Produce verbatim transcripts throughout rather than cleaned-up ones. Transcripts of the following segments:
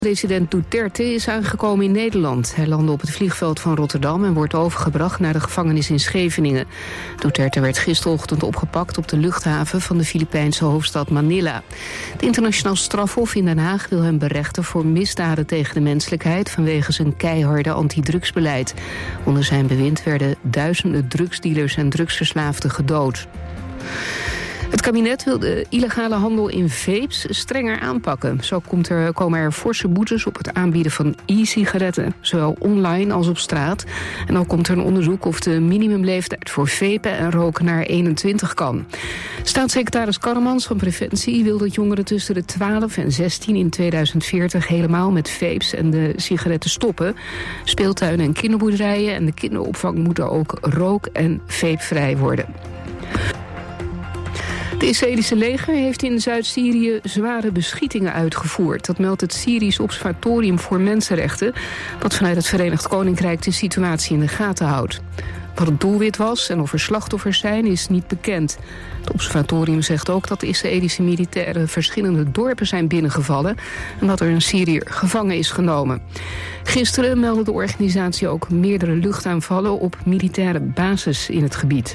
President Duterte is aangekomen in Nederland. Hij landde op het vliegveld van Rotterdam en wordt overgebracht naar de gevangenis in Scheveningen. Duterte werd gisterochtend opgepakt op de luchthaven van de Filipijnse hoofdstad Manila. Het internationaal strafhof in Den Haag wil hem berechten voor misdaden tegen de menselijkheid vanwege zijn keiharde antidrugsbeleid. Onder zijn bewind werden duizenden drugsdealers en drugsverslaafden gedood. Het kabinet wil de illegale handel in vapes strenger aanpakken. Zo komt er, komen er forse boetes op het aanbieden van e-sigaretten, zowel online als op straat. En ook komt er een onderzoek of de minimumleeftijd voor vapen en roken naar eenentwintig kan. Staatssecretaris Karremans van Preventie wil dat jongeren tussen de twaalf en zestien in tweeduizend veertig helemaal met vapes en de sigaretten stoppen. Speeltuinen en kinderboerderijen en de kinderopvang moeten ook rook- en vapevrij worden. Het Israëlische leger heeft in Zuid-Syrië zware beschietingen uitgevoerd. Dat meldt het Syrisch Observatorium voor Mensenrechten, dat vanuit het Verenigd Koninkrijk de situatie in de gaten houdt. Wat het doelwit was en of er slachtoffers zijn, is niet bekend. Het observatorium zegt ook dat de Israëlische militairen verschillende dorpen zijn binnengevallen en dat er een Syriër gevangen is genomen. Gisteren meldde de organisatie ook meerdere luchtaanvallen op militaire bases in het gebied.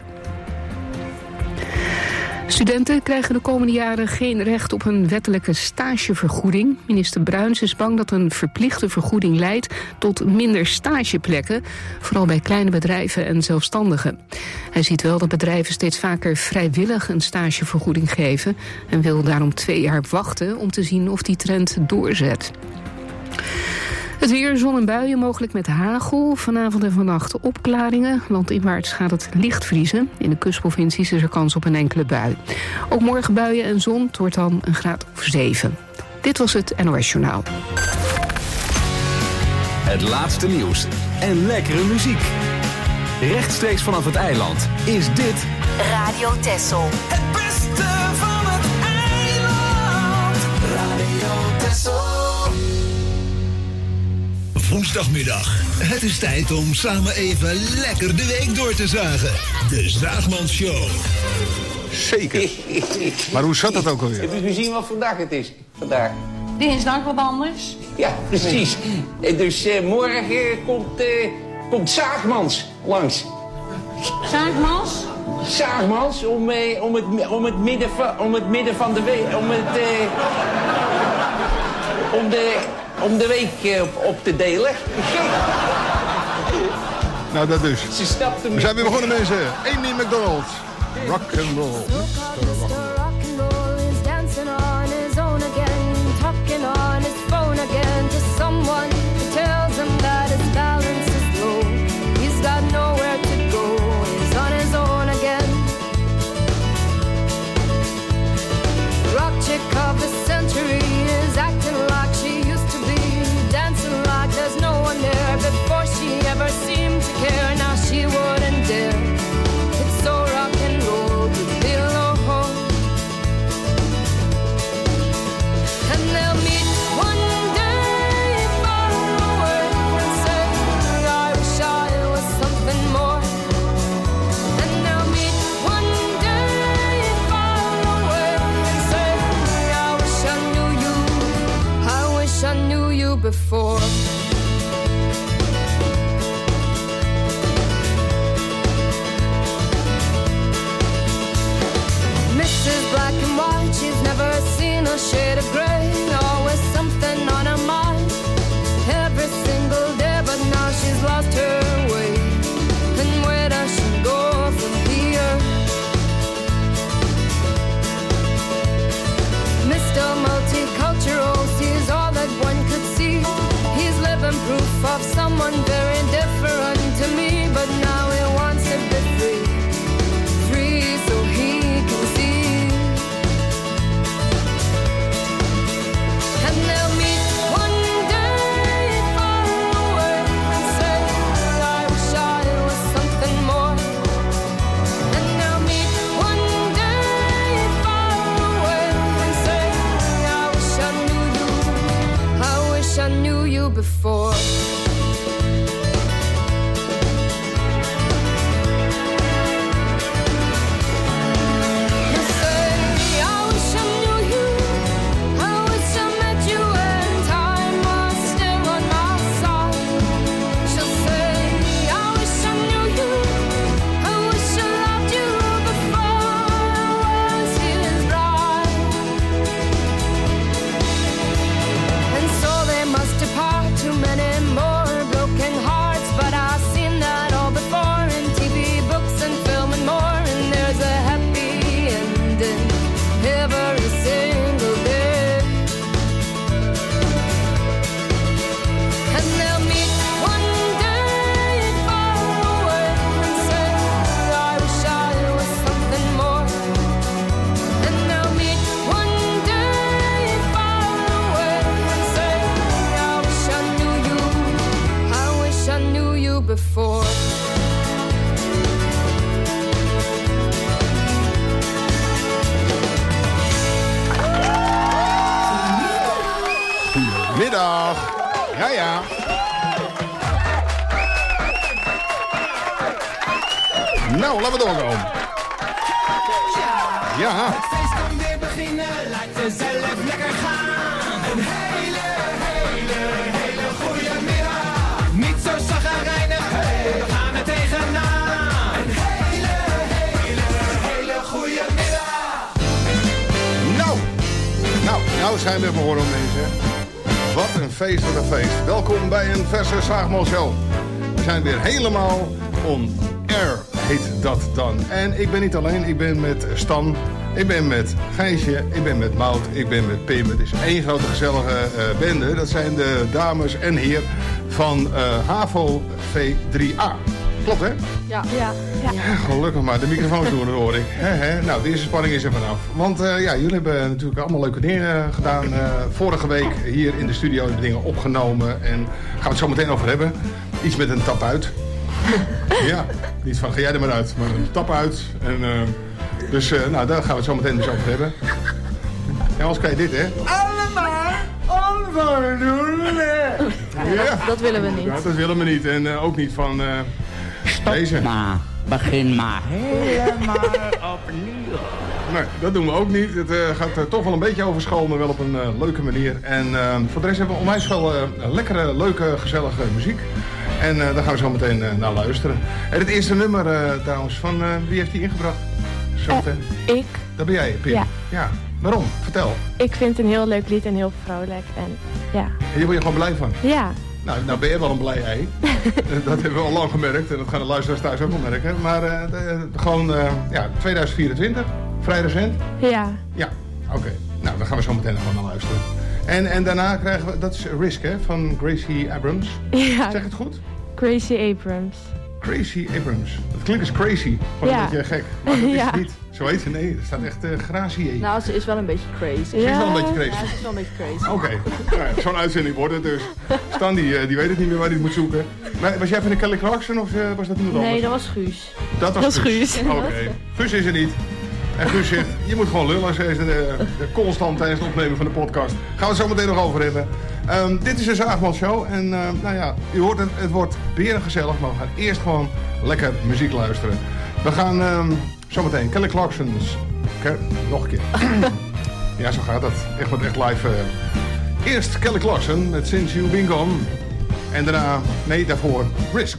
Studenten krijgen de komende jaren geen recht op een wettelijke stagevergoeding. Minister Bruins is bang dat een verplichte vergoeding leidt tot minder stageplekken, vooral bij kleine bedrijven en zelfstandigen. Hij ziet wel dat bedrijven steeds vaker vrijwillig een stagevergoeding geven en wil daarom twee jaar wachten om te zien of die trend doorzet. Het weer, zon en buien, mogelijk met hagel. Vanavond en vannacht opklaringen. Landinwaarts gaat het licht vriezen. In de kustprovincies is er kans op een enkele bui. Ook morgen buien en zon. Het wordt dan een graad of zeven. Dit was het N O S Journaal. Het laatste nieuws en lekkere muziek. Rechtstreeks vanaf het eiland is dit Radio Texel. Het beste van het eiland. Radio Texel. Woensdagmiddag. Het is tijd om samen even lekker de week door te zagen. De Zaagmans Show. Zeker. Maar hoe zat dat ook alweer? Heb je gezien wat vandaag het is? Vandaag. Dinsdag wat anders. Ja, precies. En dus uh, morgen komt, uh, komt Zaagmans langs. Zaagmans? Zaagmans om, uh, om, het, om, het midden van, om het midden van de week... Om het... Uh, om de... Om de week uh, op, op te delen. Nou, dat dus. Ze snapte me. We zijn weer begonnen, mensen. Amy McDonald. Rock and roll. Before Missus Black and White, she's never seen a shade of gray. Always something on her mind every single day, but now she's lost her way. And where does she go from here? Mister Multicultural sees all that one could see. He's living proof of someone very different to me, but now he wants to be free, free so he can see. And they'll meet one day far away and say, I wish I was something more. And they'll meet one day far away and say, I wish I knew you, I wish I knew you before. Say, I wish I knew you, I wish I met you in time. before. Middag. Ja, ja. Nou, laten we doorgaan. Ja. Het feest kan weer beginnen, laat jezelf lekker gaan. Een hele, hele, hele goede middag. Niet zo chagrijnig, hey, we gaan er tegenaan. Een hele, hele, hele goede middag. Nou, nou, nou zijn we behoorlijk mensen. Wat een feest, wat een feest. Welkom bij een verse Zaagmols Show. We zijn weer helemaal on air, heet dat dan. En ik ben niet alleen, ik ben met Stan, ik ben met Gijsje, ik ben met Maud, ik ben met Pim. Het is één grote gezellige uh, bende. Dat zijn de dames en heer van uh, HAVO V drie A. Klopt, hè? Ja. ja. ja. Ja, gelukkig maar. De microfoons doen, dat hoor ik. He, he. Nou, de eerste spanning is er vanaf. Want uh, ja, jullie hebben natuurlijk allemaal leuke dingen gedaan. Uh, vorige week hier in de studio de dingen opgenomen. En daar gaan we het zo meteen over hebben. Iets met een tap uit. Ja, niet van ga jij er maar uit, maar een tap uit. En, uh, dus uh, nou, daar gaan we het zo meteen dus over hebben. Ja, anders kan je dit, hè? Allemaal onvoldoende. Ja, dat willen we niet. Ja, dat willen we niet. En uh, ook niet van uh, Stop deze. maar. Begin maar helemaal opnieuw. Nee, dat doen we ook niet. Het uh, gaat uh, toch wel een beetje over school, maar wel op een uh, leuke manier. En uh, voor de rest hebben we onwijs veel uh, lekkere, leuke, gezellige muziek. En uh, daar gaan we zo meteen uh, naar luisteren. En het eerste nummer uh, trouwens, van uh, wie heeft die ingebracht? Zo meteen. Uh, ik. Dat ben jij, Pim? Ja. Ja. Waarom? Vertel. Ik vind het een heel leuk lied en heel vrolijk. En ja. En hier word je gewoon blij van? Ja. Nou, nou ben je wel een blij ei. Dat hebben we al lang gemerkt en dat gaan de luisteraars thuis ook wel merken. Maar uh, de, de, gewoon uh, ja, tweeduizend vierentwintig, vrij recent. Ja. Ja, oké. Okay. Nou, dan gaan we zo meteen gewoon naar luisteren. En, en daarna krijgen we, dat is Risk, hè, van Gracie Abrams. Ja. Zeg het goed? Gracie Abrams. Gracie Abrams. Dat klinkt als crazy. Gewoon ja. een beetje gek. Maar dat is ja. het niet. Zo heet ze. Nee, er staat echt uh, Gracie. Nou, ze is wel een beetje crazy. Ze ja. is wel een beetje crazy. Ja, ze is wel een beetje crazy. Oké. Okay. Nou ja, zo'n uitzending wordt het dus. Stan, die, die weet het niet meer waar hij het moet zoeken. Maar was jij van de Kelly Clarkson of uh, was dat iemand anders? Nee, dat was Guus. Dat was, dat was Guus. Guus. Oké. Okay. Guus is er niet. En Guus zegt, je moet gewoon lullen, ze is de, de constant tijdens het opnemen van de podcast. Gaan we het zo meteen nog over hebben. Um, dit is de Zaagmols Show. En uh, nou ja, u hoort het, het wordt berengezellig, maar we gaan eerst gewoon lekker muziek luisteren. We gaan um, zo meteen Kelly Clarkson's... Ke- nog een keer. Ja, zo gaat dat. Echt wat echt live. Uh. Eerst Kelly Clarkson met Since You've Been Gone. En daarna, nee, daarvoor Risk.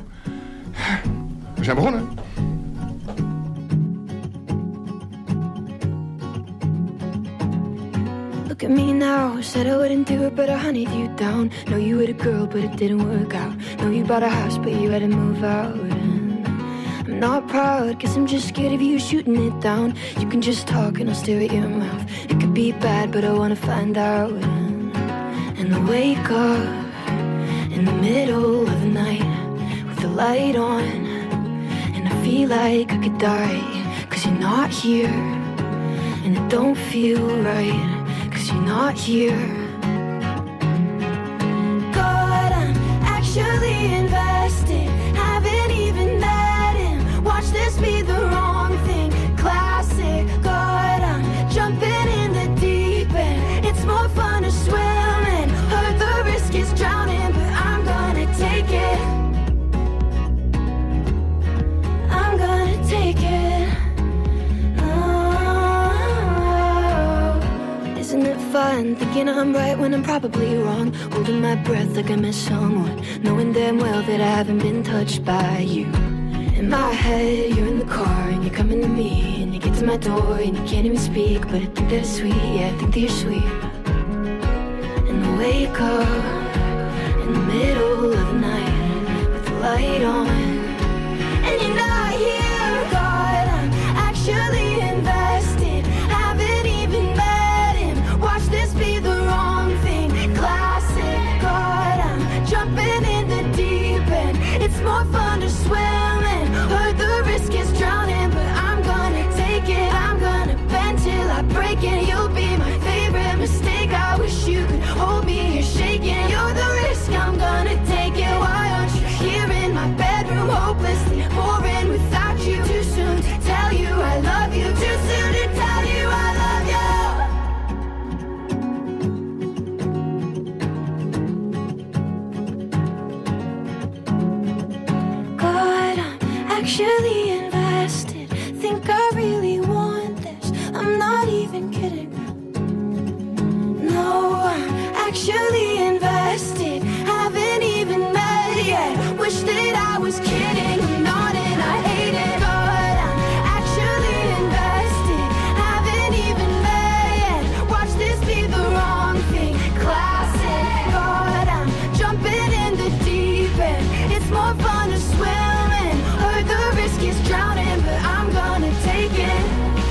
We zijn begonnen. Look at me now, said I wouldn't do it, but I hunted you down. Know you were the girl, but it didn't work out. Know you bought a house, but you had to move out. And I'm not proud, guess I'm just scared of you shooting it down. You can just talk and I'll stare at your mouth. It could be bad, but I wanna find out. And, and I wake up in the middle of the night with the light on. And I feel like I could die, cause you're not here. And it don't feel right, you're not here. God, I'm actually invested. Haven't even met him. Watch this be the wrong thing. Classic. God, I'm jumping in the deep end. It's more fun to swim and heard the risk is drowning, but I'm gonna take it. I'm gonna take it. Isn't it fun thinking I'm right when I'm probably wrong? Holding my breath like I miss someone, knowing damn well that I haven't been touched by you. In my head, you're in the car and you're coming to me, and you get to my door and you can't even speak, but I think that it's sweet, yeah, I think that you're sweet. And I wake up in the middle of the night with the light on, and you're not here. God, I'm actually invested. Haven't even met him. Watch this be the wrong thing. Classic. God, I'm jumping in the deep end. It's more fun to swim and heard the risk is drowning, but I'm gonna take it. I'm gonna bend till I break it. You'll be my favorite mistake. I wish you could hold me. You're shaking. You're the risk. I'm gonna take it. Why aren't you here in my actually invested. Think I really want this. I'm not even kidding. No, I'm actually invested. Haven't even met yet. Wish that I was kidding. I'm not and I hate it. But I'm actually invested. Haven't even met yet. Watch this be the wrong thing. Classic. But I'm jumping in the deep end. It's more fun to swim in. Heard the risk is drowning, but I'm gonna take it.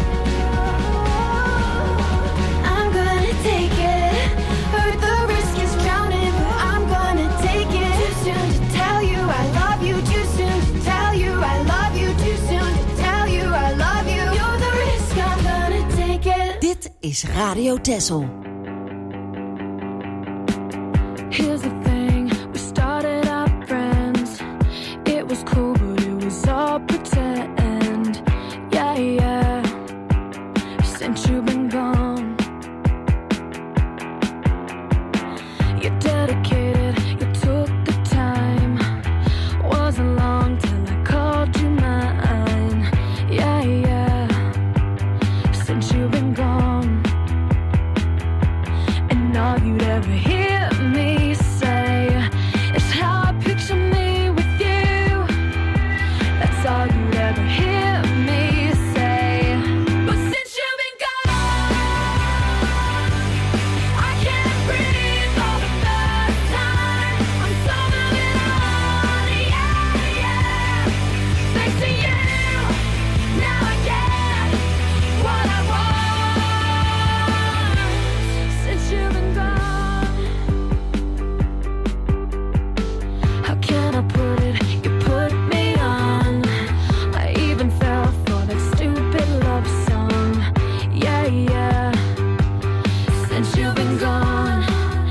I'm gonna take it. Heard the risk is drowning, but I'm gonna take it. Too soon to tell you I love you. Too soon to tell you I love you. Too soon to tell you I love you. You're the risk, I'm gonna take it. Dit is Radio Texel. Here's the thing, we started out friends. It was cool, but it was all pretend. Yeah, yeah. Since you've been gone, you're dedicated, you took the time. Wasn't long till I called you mine. Yeah, yeah. Since you've been gone, and all you'd ever hear me say is how I picture me with you. That's all you'd ever hear me say. But since you've been gone, I can't breathe for the first time. I'm so moving on, yeah, yeah. Thanks to you, now I get what I want. Since you've been gone, how can I put it? You put me on. I even fell for that stupid love song. Yeah, yeah. Since you've been gone,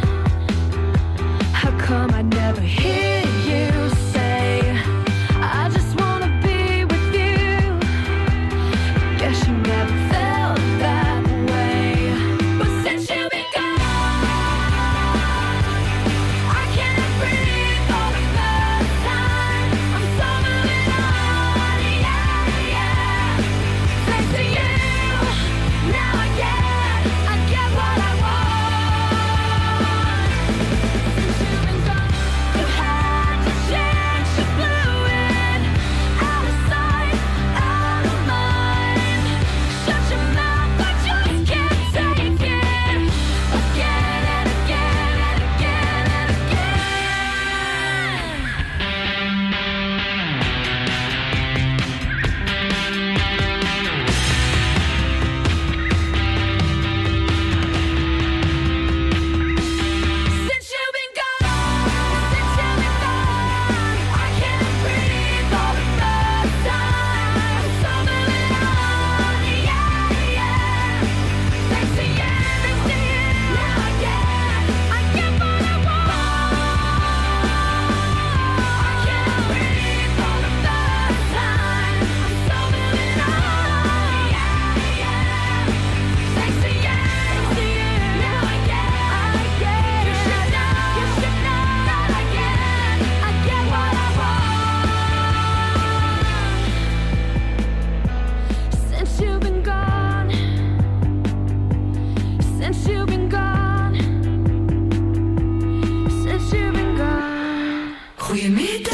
how come I never hear you say I just wanna be with you? Guess you never felt that way. But since you've been gone, I can't breathe for the first time. I'm so moving on, yeah, yeah. Thanks to you, now I get, I get what I want. Since you've been gone, you had to change, you blew it. Out of sight, out of mind. Shut your mouth, I just can't take it. Again and again and again and again. Since you've been gone, since you've been gone, I can't breathe for the first time. I'm so moving on, yeah, yeah. Thanks to you, thanks to you, now I get, I get what I want. I can't breathe for the first time. I'm so moving on, yeah, yeah. Thanks to you, thanks to you, now I get, I get. You should know, you should know that I get, I get what I want. Since you've been gone, since you've been gone, since you've been gone. Goedemiddag.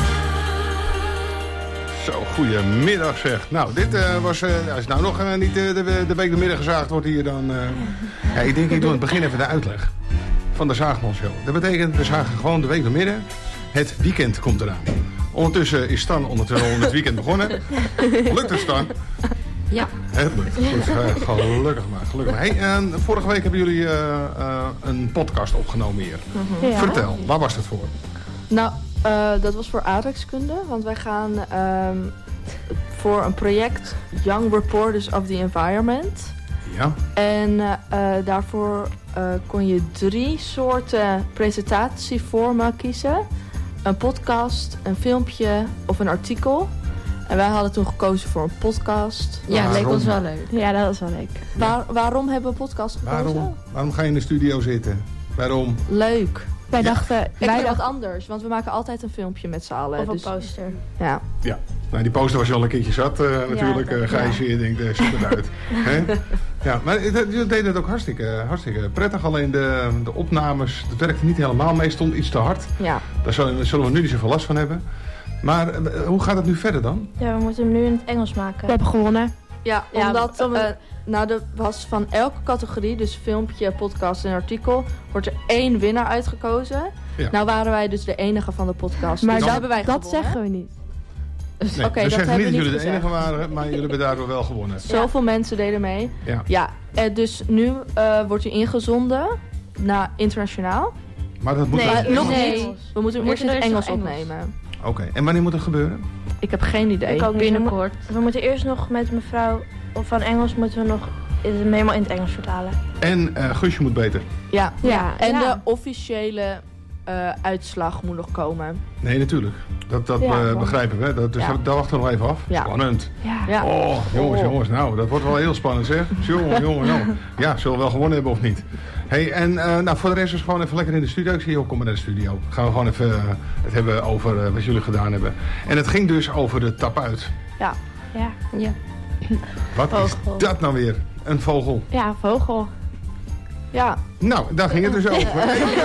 Zo, goedemiddag zeg. Nou, dit eh, was, eh, als nou nog eh, niet eh, de, de week de middag gezaagd wordt hier, dan... eh, ja, ik denk, ik doe in het begin even de uitleg van de Zaagmanshow. Dat betekent, we zagen gewoon de week de middag. Het weekend komt eraan. Ondertussen is Stan ondertussen al het weekend begonnen. Lukt het, Stan? Ja. Het lukt. Goed, eh, gelukkig maar. Gelukkig maar. Hey, en vorige week hebben jullie eh, eh, een podcast opgenomen hier. Ja. Vertel, waar was het voor? Nou, eh, dat was voor aardrijkskunde, want wij gaan ehm, voor een project Young Reporters of the Environment. Ja. En eh, eh, daarvoor eh, kon je drie soorten presentatievormen kiezen. Een podcast, een filmpje of een artikel. En wij hadden toen gekozen voor een podcast. Ja, dat leek ons wel leuk. Ja, dat was wel leuk. Waar, waarom hebben we een podcast gekozen? Waarom? Waarom ga je in de studio zitten? Waarom? Leuk. Wij Ja. dachten... Ik wij vind dachten wat anders, want we maken altijd een filmpje met z'n allen. of een dus- poster. Ja. Ja. Nou, die poster was je al een keertje zat uh, natuurlijk. Uh, Gijsje, je denkt, uh, zoek het uit. Hè? Ja, maar jullie deden het ook hartstikke, hartstikke prettig. Alleen de, de opnames, dat werkte niet helemaal mee. Stond iets te hard. Ja. Daar zullen, zullen we nu niet zoveel last van hebben. Maar uh, hoe gaat het nu verder dan? Ja, we moeten hem nu in het Engels maken. We hebben gewonnen. Ja, Ja, omdat om- uh, nou, er was van elke categorie, dus filmpje, podcast en artikel, wordt er één winnaar uitgekozen. Ja. Nou waren wij dus de enige van de podcast. Maar dus dat, hebben wij dat gewonnen. zeggen we niet. Dus, Nee, Oké, we dat zeggen hebben niet we dat niet jullie de gezegd. enige waren, maar jullie hebben daardoor wel gewonnen. Zoveel mensen deden mee. Ja. Ja, eh, dus nu uh, wordt hij ingezonden naar internationaal. Maar dat moet Nee, wel- nog Nee. niet. We moeten hem We eerst in het moeten eerst Engels nog Engels. opnemen. Oké, en wanneer moet het gebeuren? Ik heb geen idee. Ik ook niet. Binnenkort. We, mo- we moeten eerst nog met mevrouw van Engels moeten we nog het helemaal in het Engels vertalen. En uh, Guusje moet beter. Ja, Ja, en ja. de officiële uh, uitslag moet nog komen. Nee, natuurlijk. Dat, dat Ja, uh, want- begrijpen we. Dat, dus Ja. daar wachten we nog even af. Ja. Spannend. Ja. Ja. Oh, jongens, Oh. jongens. Nou, dat wordt wel heel spannend, zeg. Jongen, jongen, jongen. Ja, zullen we wel gewonnen hebben of niet? Hey, en uh, nou, voor de rest is gewoon even lekker in de studio. Ik zie je ook, kom maar naar de studio. Gaan we gewoon even uh, het hebben over uh, wat jullie gedaan hebben. En het ging dus over de tapuit. Ja. Ja. Ja. Wat is Vogel. dat nou weer? Een vogel. Ja, vogel. Ja. Nou, daar ging het dus over.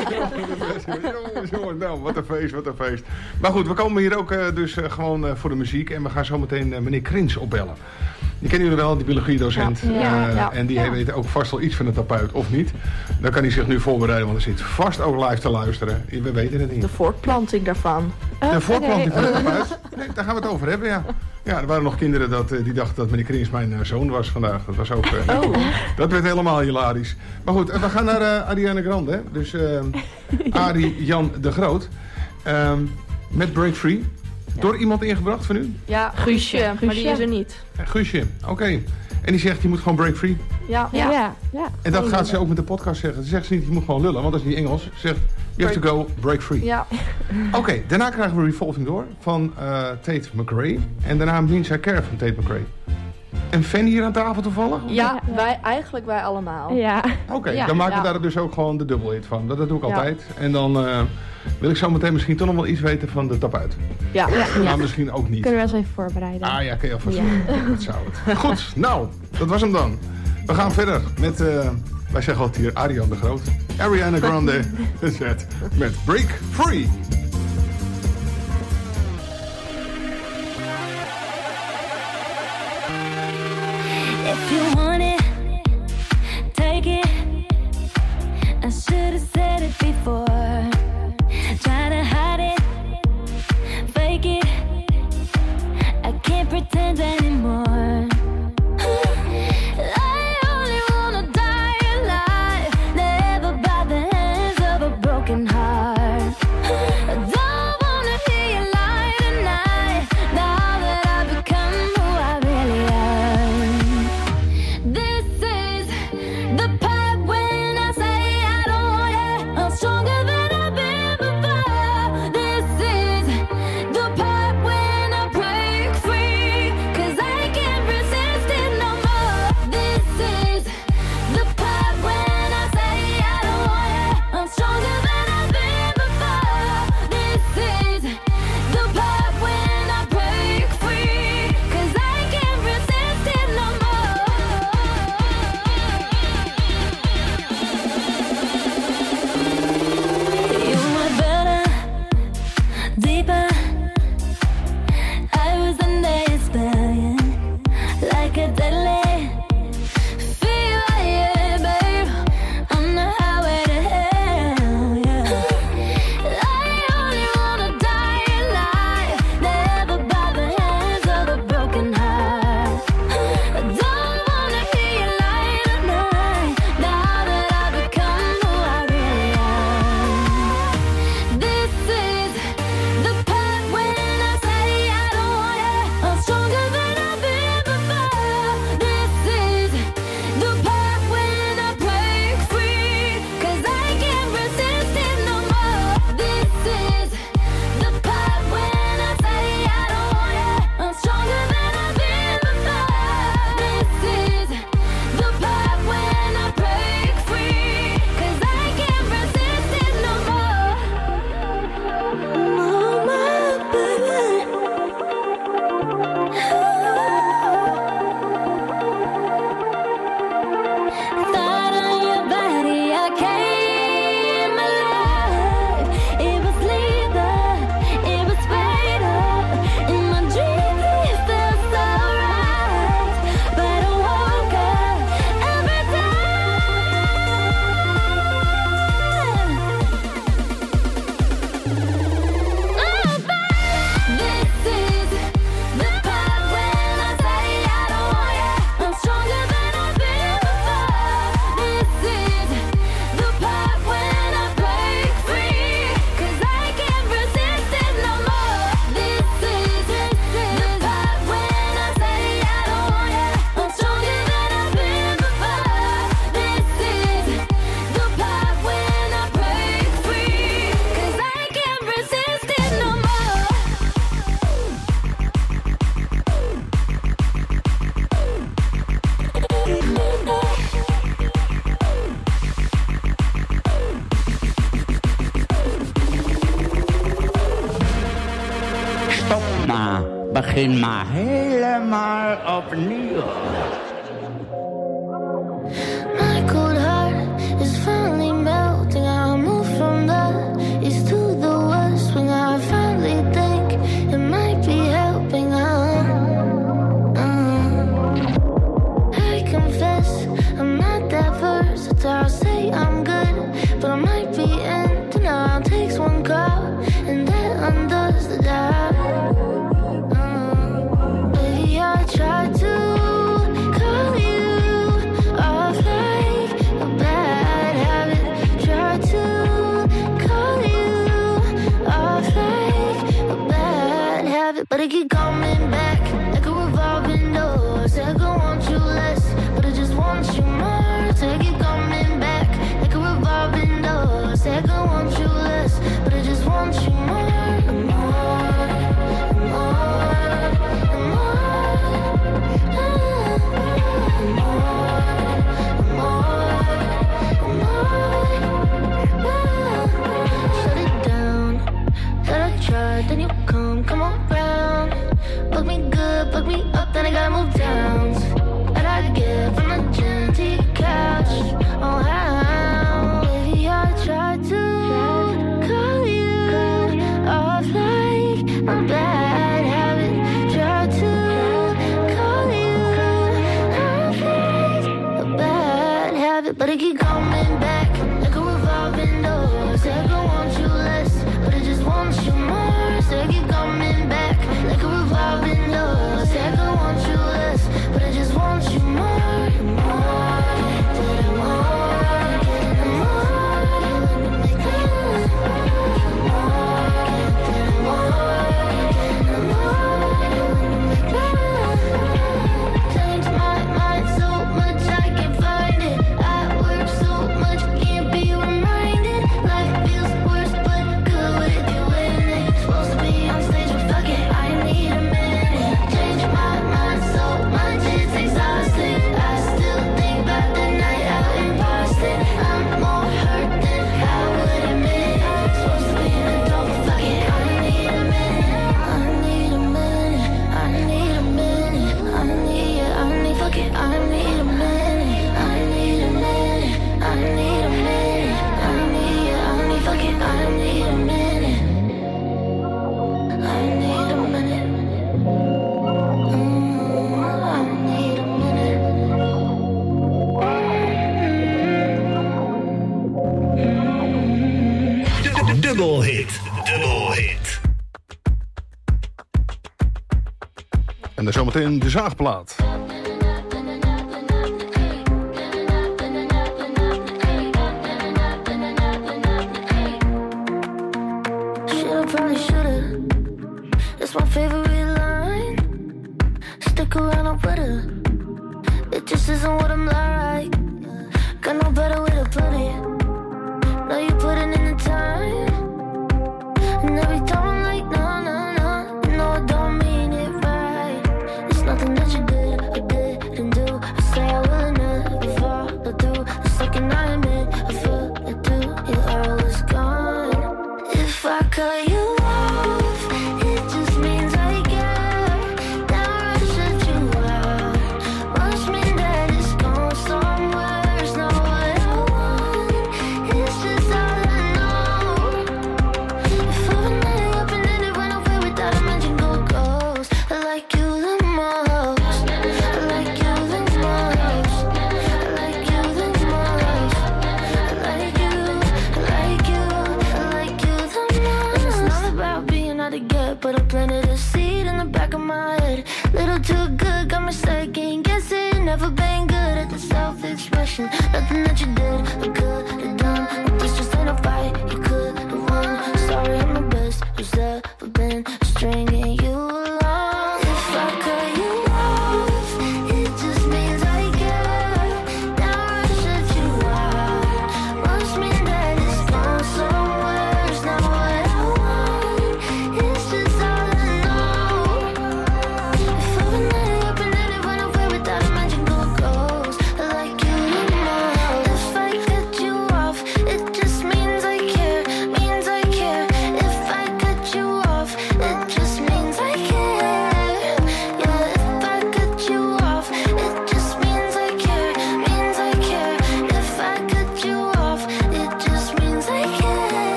Jongens, jongens, nou, wat een feest, wat een feest. Maar goed, we komen hier ook uh, dus uh, gewoon uh, voor de muziek. En we gaan zo meteen uh, meneer Krins opbellen. Die kennen jullie wel, die biologiedocent. Ja. Ja, Uh, ja. en die Ja. weet ook vast wel iets van de tapuit, of niet. Dan kan hij zich nu voorbereiden, want hij zit vast ook live te luisteren. We weten het niet. De voortplanting daarvan. De voortplanting van de oké. tapuit? Nee, daar gaan we het over hebben, ja. Ja, er waren nog kinderen dat, uh, die dachten dat meneer Krins mijn uh, zoon was vandaag. Dat was ook... Uh, Oh. Dat werd helemaal hilarisch. Maar goed, uh, we gaan naar uh, Ariana Grande. Hè? Dus uh, Arie Jan de Groot. Um, met Break Free. Door iemand ingebracht van u? Ja, Guusje, maar die Guusje. is er niet. Uh, Guusje, oké. En die zegt, je moet gewoon break free. Ja. Ja. Ja. Ja. En dat gaat ze ook met de podcast zeggen. Ze zegt ze niet, je moet gewoon lullen, want dat is niet Engels. Ze zegt, you have to go break free. Ja. Oké, okay, daarna krijgen we Revolving Door van uh, Tate McRae. En daarna Ninja Care van Tate McRae. En Fan hier aan tafel toevallig? Ja, wij, eigenlijk wij allemaal. Ja. Oké, okay, Ja, dan maken ja. we daar dus ook gewoon de dubbel hit van. Dat, dat doe ik Ja. altijd. En dan uh, wil ik zo meteen misschien toch nog wel iets weten van de tapuit. Ja. Ja. Maar Ja. misschien ook niet. Kunnen we eens even voorbereiden. Ah ja, kun je alvast Ja. doen. Dat zou het. Goed, nou, dat was hem dan. We gaan verder met, uh, wij zeggen altijd hier, Ariana de Groot. Ariana Grande met, met Break Free. If you want it, take it. I should have said it before. Try to hide it, fake it. I can't pretend anymore. I only wanna die alive, never by the hands of a broken heart. I don't wanna hear you lie tonight, now that I've become who I really am. Ja, begin maar helemaal opnieuw. My cold heart is finally melting. I move from the east to the west when I finally think it might be helping. Uh, uh. I confess I'm not that versatile. I'll say I'm good, but I might be in denial. Takes one call and that undoes the job. Uh, baby, I tried to call you off like a bad habit. Try to call you off like a bad habit, but I keep coming back like a revolving door. Say I don't want you less, but I just want you more. Say I keep coming back like a revolving door. Say I don't want you less, but I just want you more, more, more, shut it down. Thought I tried, then you come, come around. Fuck me good, fuck me up, then I gotta move down. And I get from the gym to your couch. Oh how, baby, I tried to call you off like a bad habit. Tried to call you off like a bad habit, but I keep coming back like a revolving door. Say I don't want you less, but I just want you more. Say I keep coming back like a revolving door. Say I don't want you less, but I just want you more, more, change my mind so much I can't find it. I work so much, can't be reminded. Life feels worse, but good with you in it. Supposed to be on stage, but fuck it, I need a minute. Change my mind so much, it's exhausting. I still think about the night out in Boston. I'm more hurt than I would admit. Supposed to be an adult, but fuck it, I need a minute. I need a minute, I need a minute. I need it, I need, fuck it, I need a minute. I need a minute, I need a minute. I need it, I need, fuck it, I need a minute. I need a minute. Mm, I need a minute. Dubbel hit, dubbel hit. En dan zometeen de zaagplaat. Shoulda, probably shoulda. That's my favorite line. Stick around, I'm with her. It just isn't what I'm like. Got no better way to put it. Know you putting in the time. And every time I'm like, no, no, no. You know I don't mean it right. It's nothing that you did or didn't do. I say I will and never follow through. The second I admit, I feel it too. Your arrow is gone. If I cut you off, it just means I care. Now I shut you out. Must mean that it's gone somewhere. It's not what I want. It's just all I know. If I've been letting up and then it went away without a mention, go ghost. I like you the most. I like you the most. I like you the most. I like you. I like you. I like you the most. And it's not about being out to get, but I planted a seed in the back of my head. Little too good, got me second guessing. Never been good at the self-expression. Nothing that you did or could have done. But this just ain't a fight you could have won. Sorry, I'm the best who's ever been stringing you along. If I cut you off, it just means I care. Now I shut you out. Must mean that it's gone somewhere. It's not what I want. It's just all I know. If I've been letting up and then it went away without a mention, go ghost. I like you the most.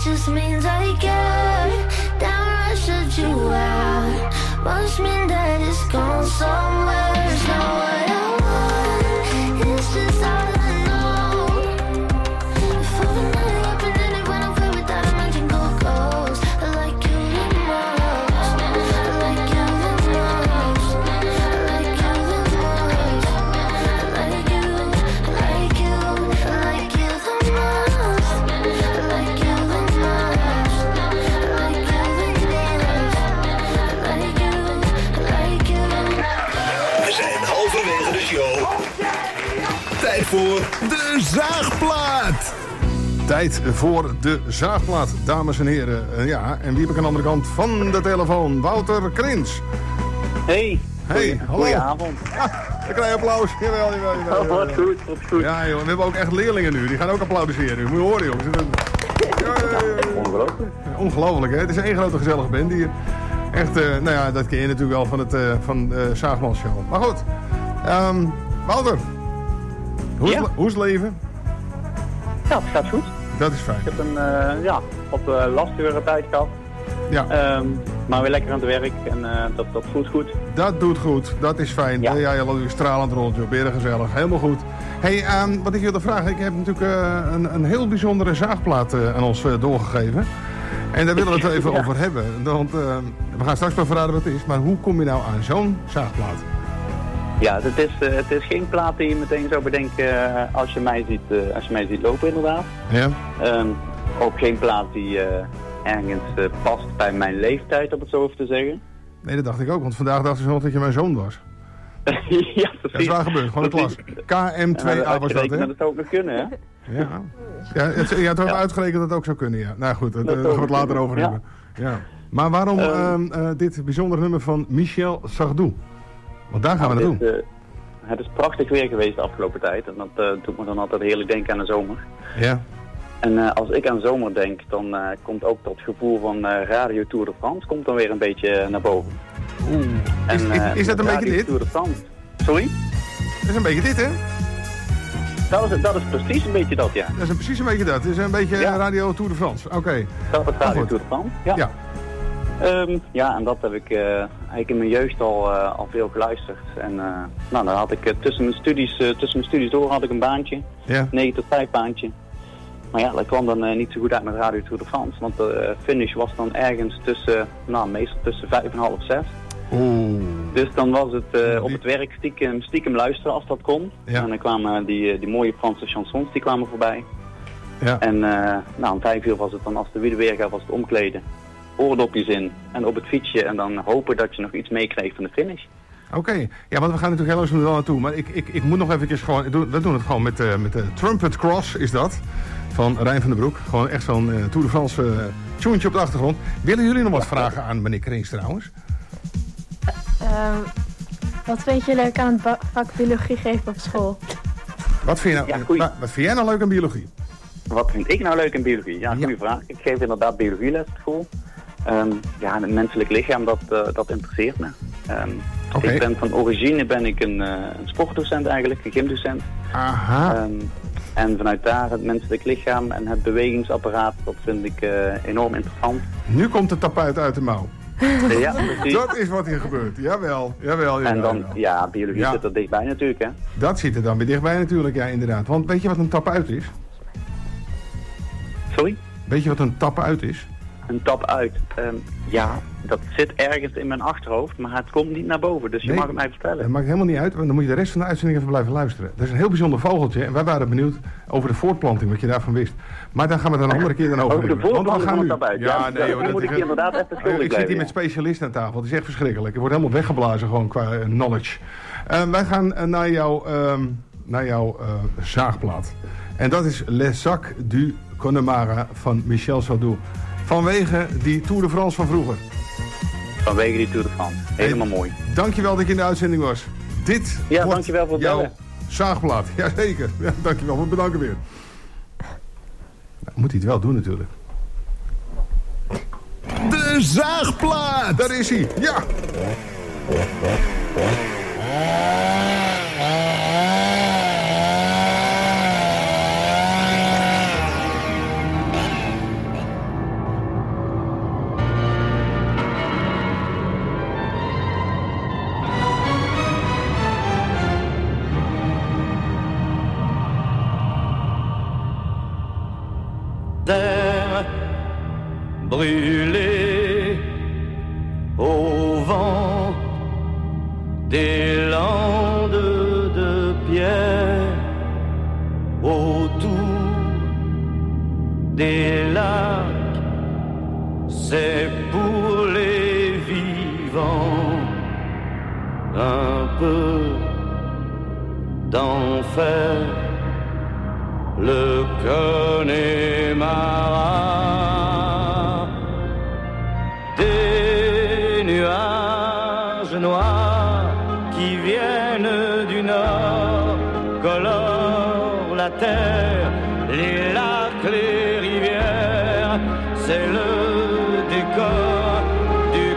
just means I care. Downright shut you out. Must mean that it's gone somewhere. It's not what I want. It's just all I know. Before the night up and then it went away without a mention. Go ghost. I like you the most. I like you the most. I like you the most. I like you. I like you. I like you the most. I like you the most. I like you the most. I like you. I like you. We zijn halverwege de show. Tijd voor de zaagplaat. Tijd voor de zaagplaat, dames en heren. Uh, ja, en wie heb ik aan de andere kant van de telefoon? Wouter Krins. Hey. Hey, hallo. Goedenavond. Ah, dan krijg je applaus. Jawel, jawel, jawel. Oh, wat goed, wat goed. Ja, joh, we hebben ook echt leerlingen nu. Die gaan ook applaudisseren. Nu. Moet je horen, jongens. Ja, ja, ja. Ongelooflijk. Ongelooflijk, hè? Het is één grote gezellige band hier. Echt, uh, nou ja, dat ken je natuurlijk wel van het uh, van de Zaagmans Show. Maar goed, um, Wouter. Hoe is, Ja? het, hoe is het leven? Ja, het gaat goed. Dat is fijn. Ik heb een uh, ja, wat uh, lastigere tijd gehad. Ja. Um, maar weer lekker aan het werk en uh, dat, dat voelt goed. Dat doet goed, dat is fijn. Ja, ja je loopt weer stralend rond, joh. Ben je gezellig. Helemaal goed. Hey, um, wat ik wilde vragen, ik heb natuurlijk uh, een, een heel bijzondere zaagplaat uh, aan ons uh, doorgegeven. En daar willen we het even ja. over hebben. Want uh, we gaan straks wel verraden wat het is, maar hoe kom je nou aan zo'n zaagplaat? Ja, het is, uh, het is geen plaat die je meteen zou bedenken uh, als, je mij ziet, uh, als je mij ziet lopen inderdaad. Ja. Um, ook geen plaat die uh, ergens uh, past bij mijn leeftijd, om het zo even te zeggen. Nee, dat dacht ik ook, want vandaag dacht ik nog dat je mijn zoon was. ja, precies. Dat is waar gebeurd, gewoon een klas. K M twee A was dat, hè? Dat zou ook nog kunnen, hè? Ja, ja het, je had ook ja. uitgerekend dat het ook zou kunnen, ja. Nou goed, daar gaan we het later over ja. hebben. Ja. Maar waarom um, uh, uh, dit bijzondere nummer van Michel Sardou? Want daar gaan we naartoe. Dit, uh, het is prachtig weer geweest de afgelopen tijd. En dat uh, doet me dan altijd heerlijk denken aan de zomer. Ja. En uh, als ik aan zomer denk, dan uh, komt ook dat gevoel van uh, Radio Tour de France komt dan weer een beetje naar boven. Oeh. En, is, is, is dat een beetje dit? Tour de France. Sorry? Dat is een beetje dit, hè? Dat is, dat is precies een beetje dat, ja. Dat is precies een beetje dat. Het is een beetje ja. Radio Tour de France. Oké. Okay. Dat is Radio Tour de France, ja. Ja. Um, ja, en dat heb ik uh, eigenlijk in mijn jeugd al, uh, al veel geluisterd. En uh, nou, dan had ik uh, tussen, mijn studies, uh, tussen mijn studies door had ik een baantje. Ja. negen tot vijf baantje. Maar ja, dat kwam dan uh, niet zo goed uit met Radio Tour de France. Want de uh, finish was dan ergens tussen, nou meestal tussen vijf en half zes. Oeh. Dus dan was het uh, op het werk stiekem, stiekem luisteren als dat kon. Ja. En dan kwamen die, die mooie Franse chansons, die kwamen voorbij. Ja. En uh, nou, om vijf uur was het dan, als de wielen weer gaat, was het omkleden. Oordopjes in en op het fietsje en dan hopen dat je nog iets meekreeg van de finish. Oké, okay. Ja, want we gaan natuurlijk heel langzaam wel naartoe. Maar ik, ik, ik moet nog even gewoon, we doen het gewoon met, uh, met de Trumpet Cross, is dat. Van Rijn van den Broek. Gewoon echt zo'n uh, Tour de France uh, tjoentje op de achtergrond. Willen jullie nog wat vragen aan meneer Krins trouwens? Uh, um, wat vind je leuk aan het vak biologie geven op school? Wat vind, je nou, ja, wat vind jij nou leuk aan biologie? Wat vind ik nou leuk in biologie? Ja, goede ja. vraag. Ik geef inderdaad biologieles op school. Um, ja, het menselijk lichaam, dat, uh, dat interesseert me. Um, okay. Ik ben van origine ben ik een, uh, een sportdocent eigenlijk, een gymdocent. Aha. Um, en vanuit daar het menselijk lichaam en het bewegingsapparaat, dat vind ik uh, enorm interessant. Nu komt de tapuit uit de mouw. Ja, precies. Dat is wat hier gebeurt. Jawel, jawel, jawel. En dan, jawel. ja, biologie ja. zit er dichtbij natuurlijk, hè. Dat zit er dan weer dichtbij natuurlijk, ja, inderdaad. Want weet je wat een tapuit is? Sorry? Weet je wat een tapuit is? Een tap uit. Um, ja, dat zit ergens in mijn achterhoofd, maar het komt niet naar boven. Dus je nee, mag het mij vertellen. Dat maakt helemaal niet uit, want dan moet je de rest van de uitzending even blijven luisteren. Dat is een heel bijzonder vogeltje en wij waren benieuwd over de voortplanting, wat je daarvan wist. Maar daar gaan we het een andere keer dan over Over de voortplanting van het tapuit? Ja, ja, nee, joh, dan dat moet is ik hier inderdaad even schuldig blijven. Ik zit hier met specialisten aan tafel, het is echt verschrikkelijk. Je wordt helemaal weggeblazen gewoon qua uh, knowledge. Uh, wij gaan uh, naar jouw, uh, naar jouw uh, zaagplaat. En dat is Les Sacs du Connemara van Michel Sardou. Vanwege die Tour de France van vroeger. Vanwege die Tour de France. Helemaal hey, mooi. Dankjewel dat je in de uitzending was. Dit ja, wordt dankjewel voor het jouw bellen. zaagplaat. Jazeker. Ja, dankjewel voor het bedanken weer. Nou, moet hij het wel doen natuurlijk. De zaagplaat. Daar is hij. Ja. terre brûlée au vent des landes de pierre autour des lacs, c'est pour les vivants un peu d'enfer, le Connemara. Des nuages noirs qui viennent du nord colorent la terre, les lacs, les rivières, c'est le décor du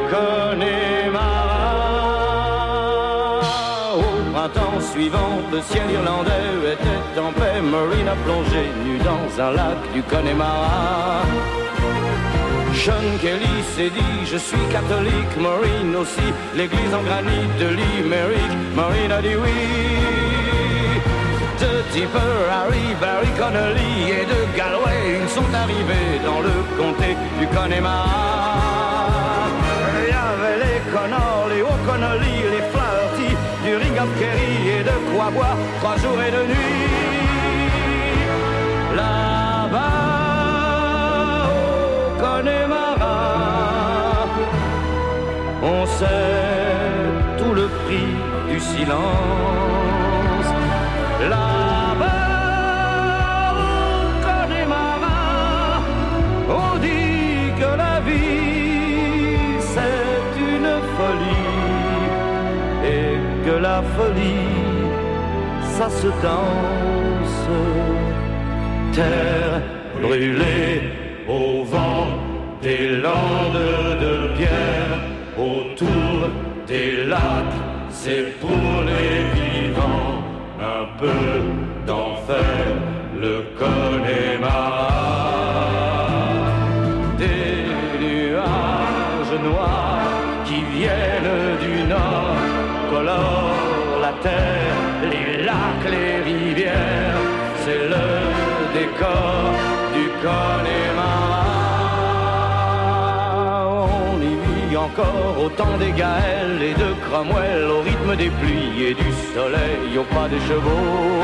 Connemara. Au printemps suivant, le ciel irlandais était en paix, Maureen a plongé nue dans un lac du Connemara. Sean Kelly s'est dit, je suis catholique, Maureen aussi, l'église en granit de Limerick, Maureen a dit oui. De Tipper, Harry, Barry Connolly et de Galway, ils sont arrivés dans le comté du Connemara. Il y avait les Connors, les O'Connolly, les Flaherty, du Ring of Kerry et de quoi boire trois jours et deux nuits. Là-bas, au Connemara, on sait tout le prix du silence. Là-bas, au Connemara, on dit que la vie c'est une folie et que la folie ça se danse. Terre brûlée au vent des landes de pierre, autour des lacs, c'est pour les vivants un peu d'enfer, le Connemara. Des nuages noirs qui viennent du nord colorent la terre, les lacs, les rivières, c'est le décor du Connemara. On y vit encore au temps des Gaëls et de Cromwell, au rythme des pluies et du soleil, au pas des chevaux.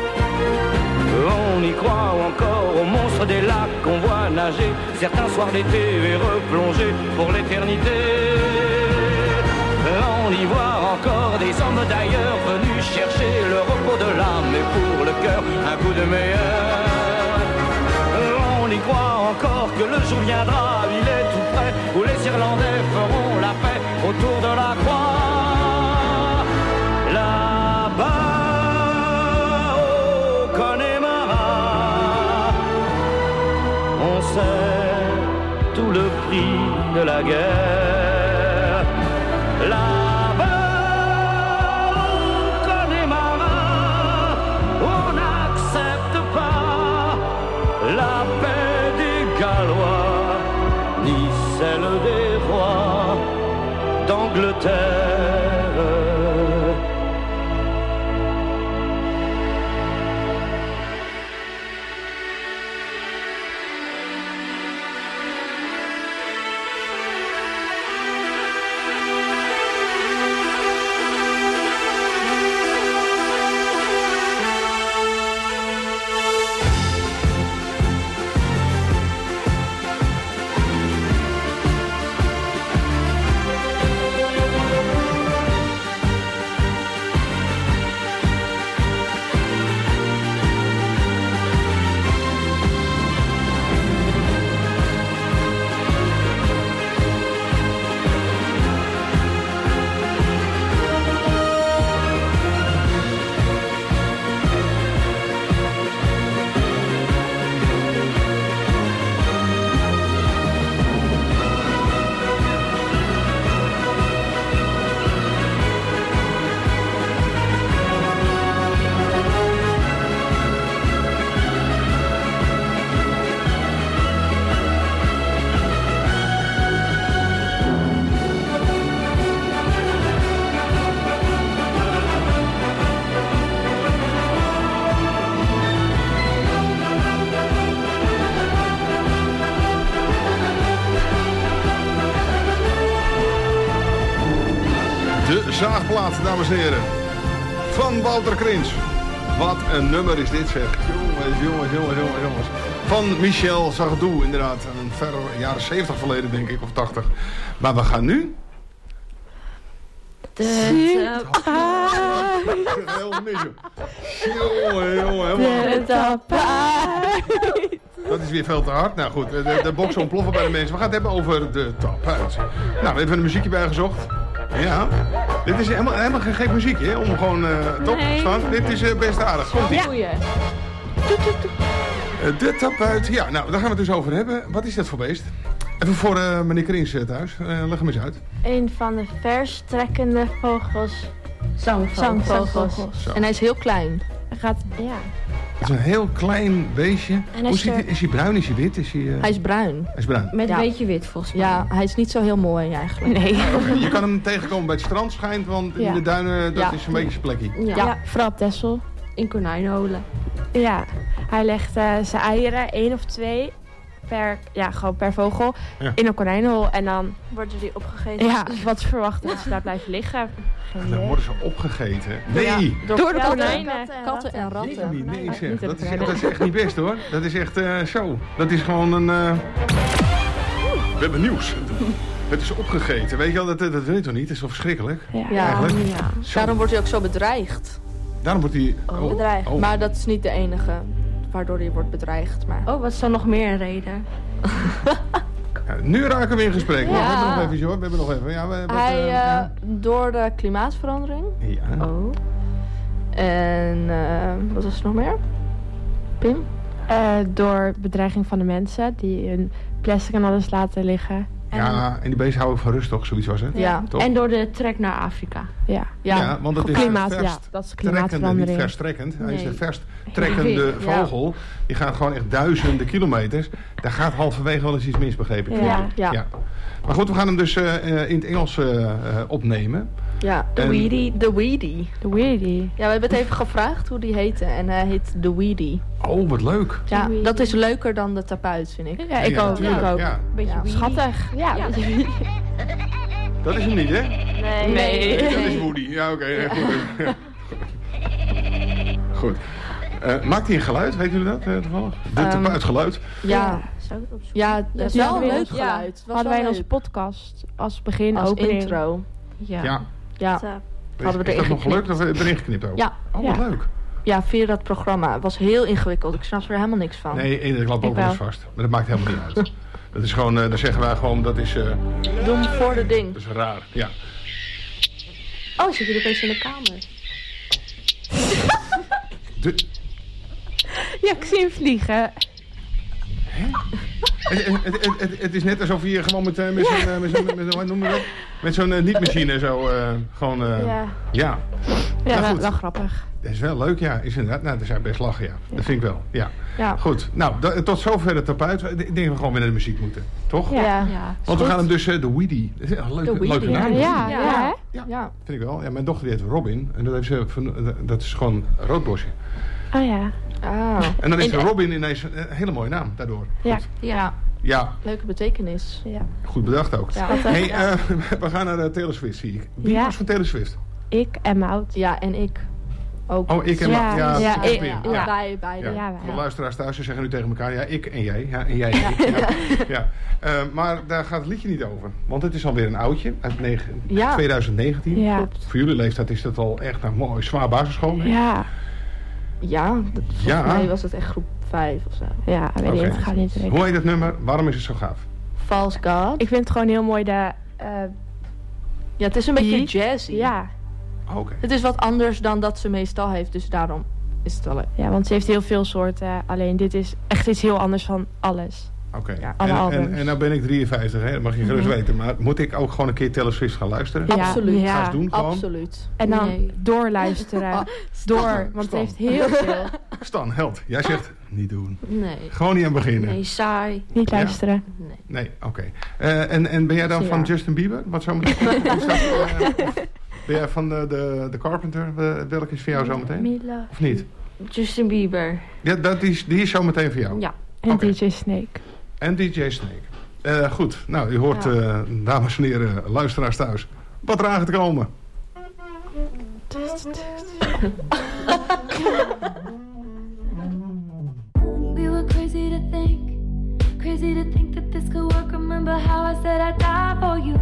On y croit encore aux monstres des lacs qu'on voit nager certains soirs d'été et replonger pour l'éternité. On y voit encore des hommes d'ailleurs venus chercher le repos de l'âme et pour le cœur un coup de meilleur. On y croit encore que le jour viendra, il est tout près, où les Irlandais feront la paix autour de la croix. Là-bas, au Connemara, on sait tout le prix de la guerre. Là-bas, au Connemara, on n'accepte pas la paix des Gallois, ni celle des rois d'Angleterre. zaagplaat, dames en heren. Van Wouter Krins. Wat een nummer is dit, zeg. Jongens, jongens, jongens, jongens, jongens. Van Michel Sardou, inderdaad. Een verre jaren zeventig verleden, denk ik, of tachtig. Maar we gaan nu... De Heel mis. Jongen, jongen, helemaal. Dat is weer veel te hard. Nou goed, de, de boxen ontploffen bij de mensen. We gaan het hebben over de tapuit. Nou, we hebben even een muziekje bijgezocht. Ja, dit is helemaal, helemaal geen gek muziekje, hè, om gewoon uh, top te staan. Dit is uh, best aardig. Komt ie. Goeie. Uh, de tapuit, ja, nou, daar gaan we het dus over hebben. Wat is dat voor beest? Even voor uh, meneer Krins uh, thuis. Uh, leg hem eens uit. Een van de verstrekkende vogels. Zangvogels. Zangvogels. Zo. En hij is heel klein. Hij gaat, ja. Het is een heel klein beestje. hij Hoe is ziet hij, er- is hij bruin? Is hij wit? Is hij, uh... Hij is bruin. Hij is bruin. Met Ja. een beetje wit volgens mij. Ja, hij is niet zo heel mooi eigenlijk. Nee. Okay, je kan hem tegenkomen bij het strand schijnt, want in Ja. de duinen, dat Ja. is een beetje zijn plekje. Ja. Ja, vooral op Texel. In konijnenholen. Ja, hij legt uh, zijn eieren, één of twee, per, ja, gewoon per vogel, Ja. in een konijnenhol. En dan, Worden die opgegeten? ja, wat verwachten dat ze daar blijven liggen. Geen Dan idee. worden ze opgegeten. Nee! Ja, Door de katten, konijnen. Katten en ratten. Nee, nee, zeg. niet Dat is, hebben dat is echt niet best hoor. Dat is echt uh, zo. Dat is gewoon een... Uh... We hebben nieuws. Het is opgegeten. Weet je wel, dat, dat weet je toch niet? Dat is wel verschrikkelijk. Ja. Ja, Eigenlijk. ja. Zo. Daarom wordt hij ook zo bedreigd. Daarom wordt hij... Oh, bedreigd. oh. Maar dat is niet de enige waardoor hij wordt bedreigd. Maar... Oh, wat is dan nog meer een reden? Ja, nu raken we in gesprek. Maar Ja. we hebben nog even, hoor. We hebben nog even. Ja, we, wat, Hij, uh, uh, ja. door de klimaatverandering. Ja. Oh. En uh, wat was er nog meer? Pim? Uh, door bedreiging van de mensen die hun plastic en alles laten liggen. Ja, en die beesten houden van rust toch? Zoiets was het? Ja. Toch? En door de trek naar Afrika. Ja, Ja, Ja, want dat is klimaat, een ja, verst dat is trekkende, niet klimaatverandering. verstrekkend. Hij is Nee. een versttrekkende Ja. vogel. Die gaat gewoon echt duizenden kilometers. Daar gaat halverwege wel eens iets mis, begreep ik. Ja. Ja. Maar goed, we gaan hem dus uh, uh, in het Engels uh, uh, opnemen. Ja, En- de Weedy. De Weedy. De Weedy. Ja, we hebben het even gevraagd hoe die heette. En hij heet de Weedy. Oh, wat leuk. Ja, dat is leuker dan de tapuit, vind ik. Ja, ik Ja, ook. natuurlijk, Ik ook. ja. Beetje Ja. weedy. Schattig. Ja. Ja. Dat is hem niet, hè? Nee. Nee, dat is Woody. Ja, oké. Okay, goed. Ja. Goed. Uh, maakt hij een geluid? Weet jullie dat uh, toevallig? De Um, tapuitgeluid. Ja, Zou ik het opzoeken? ja, dat is Ja, wel een ja. leuk geluid. Het was Hadden wij in wel onze leuk. podcast als begin, Als opening. intro. Ja. Ja. Ja. Is, Hadden we is dat erin nog gelukt of erin geknipt ook? Ja. Oh, wat Ja. leuk. Ja, via dat programma. Het was heel ingewikkeld. Ik snap er helemaal niks van. Nee, ik klap ook Ik wel eens wel. vast. Maar dat maakt helemaal niet uit. Dat is gewoon, uh, dan zeggen wij gewoon, dat is, uh, Dom voor de ding. dat is raar. Ja. Oh, zit je opeens in de kamer? De, Ja, ik zie hem vliegen. het, het, het, het, het is net alsof je hier gewoon met, uh, met zo'n, uh, met zo'n, met zo'n, wat noemen we dat? Met zo'n uh, niet-machine zo, uh, gewoon, uh, Ja. ja. Ja, Nou, wel, goed. wel grappig. Dat is wel leuk, ja. Is inderdaad, nou, dat zou best lachen, ja. Dat vind ik wel, ja. Ja. Goed, nou, da- tot zover het tapuit. Ik denk dat we gewoon weer naar de muziek moeten, toch? Ja. Ja. Want we gaan hem dus, uh, de Weedy. Dat is een leuke, De Weedy, leuke naam. Ja, Ja. ja, hè? Ja. Ja. Vind ik wel. Ja, mijn dochter die heet Robin. En dat, heeft ze, van- dat is gewoon Roodbosje. Oh ja. Ah. En dan is In- Robin ineens een hele mooie naam daardoor. Ja. Goed. Ja, Ja, leuke betekenis. Ja. goed bedacht ook. Ja. Hey, uh, we gaan naar uh, Taylor Swift, zie ik. Wie Ja. was van Taylor Swift? Ik en Mout. Ja, en ik. Ook. Oh, ik en Ja, Ma- ja, ja, dat is ik- Pim. Ja, Ja. wij beide. Ja. Ja, wij. De luisteraars thuis ze zeggen nu tegen elkaar, ja, ik en jij. Ja, en jij en ik. Ja. Ja. Uh, maar daar gaat het liedje niet over. Want het is alweer een oudje, uit negen- Ja. twintig negentien. Ja. Klopt. Voor jullie leeftijd is dat al echt een mooi zwaar basisschool. hè? Ja. Ja, dat, volgens Ja. mij was het echt groep vijf of zo. Ja, weet Oké. ik, het gaat niet weten. Hoe heet het nummer? Waarom is het zo gaaf? False God. Ik vind het gewoon heel mooi de... eh, Ja, het is een beetje beat. jazzy. Ja. Oh, Oké. Het is wat anders dan dat ze meestal heeft, dus daarom is het wel leuk. Ja, want ze heeft heel veel soorten. Alleen dit is echt iets heel anders van alles. Oké. Ja, En, alle en, albums. en nou ben ik drieënfijftig, hè? Dat mag je gerust Mhm. weten. Maar moet ik ook gewoon een keer Taylor Swift gaan luisteren? Ja, Absoluut. ja. Ga eens doen gewoon. Absoluut. En dan Nee. doorluisteren. Ah, Door, want Stan. het heeft heel veel. Stan, held. Jij zegt niet doen. Nee. Gewoon niet aan beginnen. Nee, saai. Niet Ja. luisteren. Nee. Nee, oké. Eh, en, en ben jij dan Ja. van Justin Bieber? Wat zo meteen? Hoe staat het, eh, of ben jij van de, de, de Carpenter? Eh, welke is voor jou zo meteen? Mila. Of niet? Justin Bieber. Ja, dat is, die is zo meteen voor jou. Ja. En Oké. D J Snake. En D J Snake. Eh, goed, nou, u hoort, Ja. eh, dames en heren, luisteraars thuis. Wat eraan gaat komen. We were crazy to think, crazy to think that this could work. Remember how I said I'd die for you.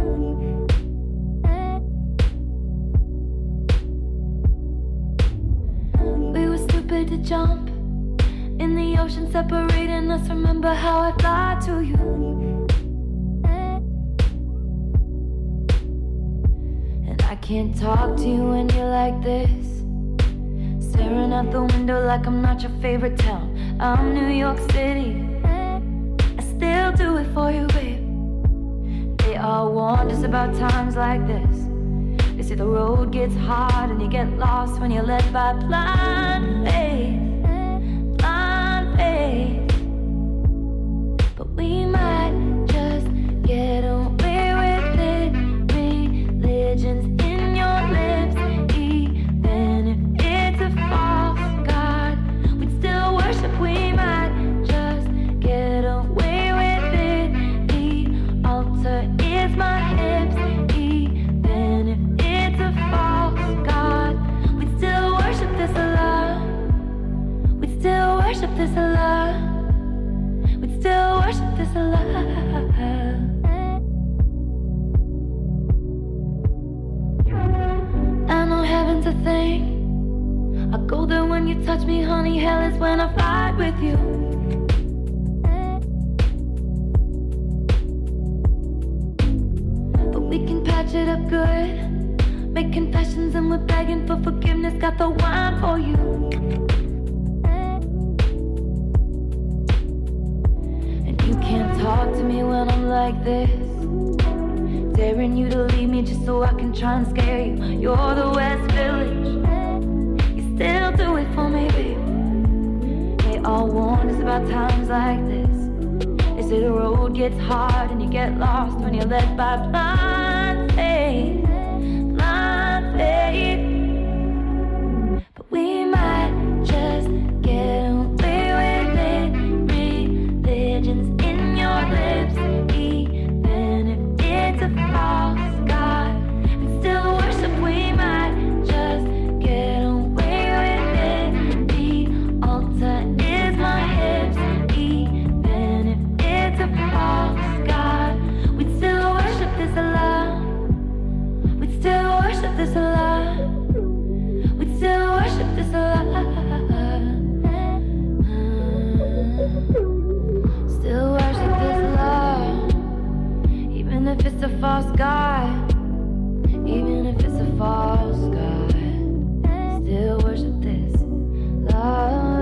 We were stupid to jump in the ocean separating us. Remember how I fly to you. And I can't talk to you when you're like this, staring out the window like I'm not your favorite town. I'm New York City, I still do it for you, babe. They all warned us about times like this. They say the road gets hard and you get lost when you're led by blind faith, blind faith. But we might just get away with it. Religion's in your lips, even if it's a false god, we'd still worship. We might just get away with it. The altar is my hips, even if it's a false god, we'd still worship this Allah. We'd still worship this Allah. We'd still worship this Allah. I know heaven's a thing. I go there when you touch me, honey. Hell is when I fight with you. But we can patch it up good, make confessions and we're begging for forgiveness. Got the wine for you. And you can't talk to me when I'm like this, daring you to leave me just so I can try and scare you. You're the West Village, you still do it for me, babe. They all warned us about times like this. They say the road gets hard and you get lost when you're led by blind faith, blind faith. But we might just get away with it. Religion's in your lips, even if it's a false god, and still worship. We might just get away with it. The altar is my hips, even if it's a false god, we'd still worship this Allah. We'd still worship this Allah. We'd still worship this Allah. Still worship this Allah. Even if it's a false god, even if it's a false god, still worship this love.